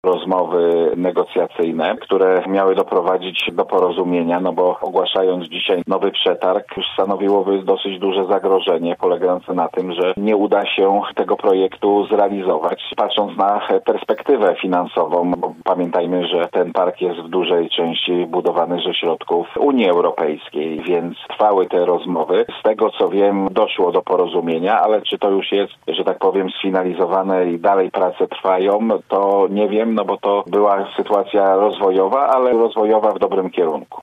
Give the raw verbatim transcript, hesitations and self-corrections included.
rozmowy negocjacyjne, które miały doprowadzić do porozumienia, no bo ogłaszając dzisiaj nowy przetarg już stanowiłoby dosyć duże zagrożenie polegające na tym, że nie uda się tego projektu zrealizować. Patrząc na perspektywę finansową, bo pamiętajmy, że ten park jest w dużej części budowany ze środków Unii Europejskiej, więc trwały te rozmowy. Z tego co wiem, doszło do porozumienia, ale czy to już jest, że tak powiem, sfinalizowane i dalej prace trwają, to nie wiem, no bo to była sytuacja rozwojowa, ale rozwojowa w dobrym kierunku.